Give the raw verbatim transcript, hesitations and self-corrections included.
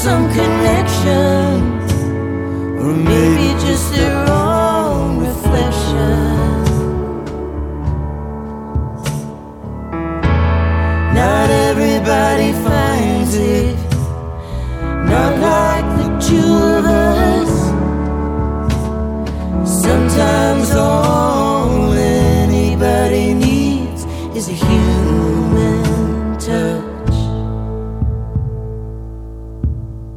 some connection, or maybe just their own reflection. Not everybody finds it, not like the Jews.